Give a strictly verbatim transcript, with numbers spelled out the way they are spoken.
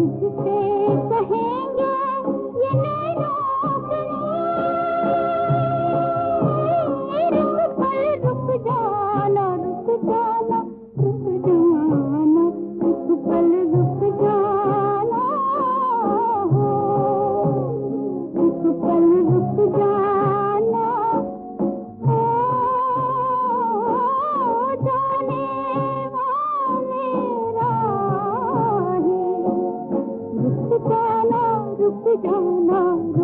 तुझसे कहेंगे ये नैनों के, रुक पल रुक जाना रुक जाना रुक जाना, रुक पल रुक जाना हो, रुक पल रुक जाना हो, जाने वाले राही, रुक जाना रुक जाना।